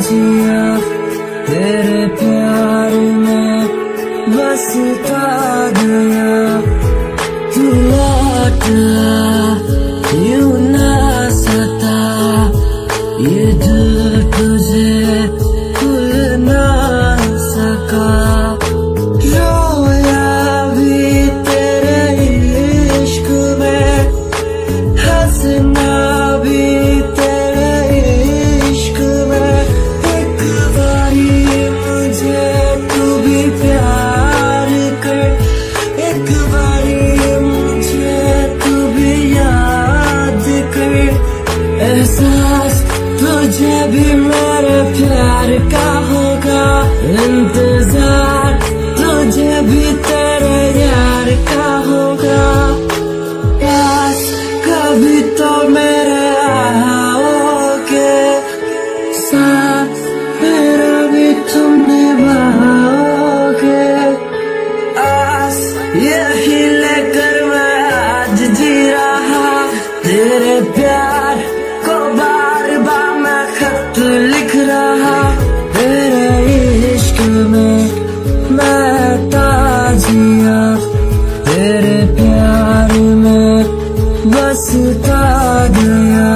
जिया तेरे प्यार में बसता गया। तू लौट आ यूं ना सता, ये दिल तुझे भूल ना सका। रोया भी तेरे इश्क में, हंसना भी तेरे इश्क में। एक बारी मुझे तू भी प्यार कर, एक बारी मुझे तू भी याद कर। एहसास तुझे भी मेरे प्यार का होगा, इंतजार तुझे भी तेरे यार का होगा। पास कभी तो मेरे आओगे, साथ मेरा भी तुम निभाओगे। आस यही लेकर मैं आज जी रहा, तेरे प्यार को बार बार मैं खत लिख रहा। तेरे इश्क में मैं ताजिया, तेरे प्यार में बसता गया।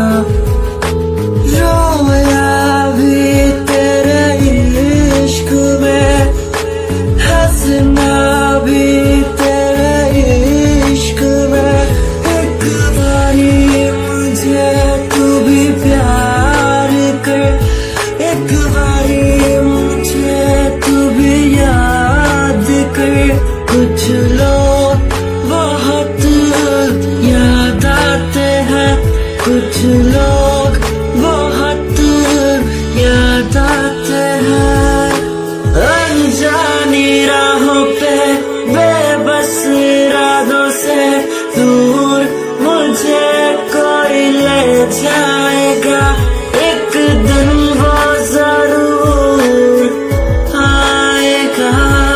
रोया भी तेरे इश्क में, हंसना भी तेरे इश्क में। एक बारी मुझे तू भी प्यार कर, एक बारी मुझे तू भी याद कर। कुछ लोग बहुत याद आते हैं, कुछ लोग बहुत याद आते हैं। अनजानी राहों पे बेबस इरादों से दूर मुझे कोई ले जाएगा। एक दिन वो जरूर आएगा।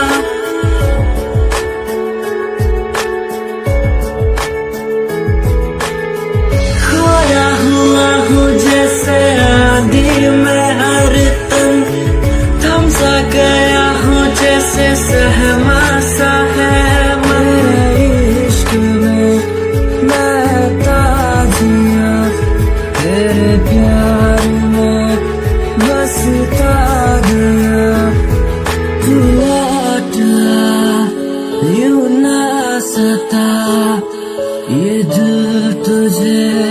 खोया हुआ हूँ जैसे आंधी में हर तन, थम सा गया हूँ जैसे सहमा सा है मन। मेरे इश्क में मैं ताजिया, तेरे प्यार में बसता गया। तू लौट आ यूं ना सता, ये दिल तुझे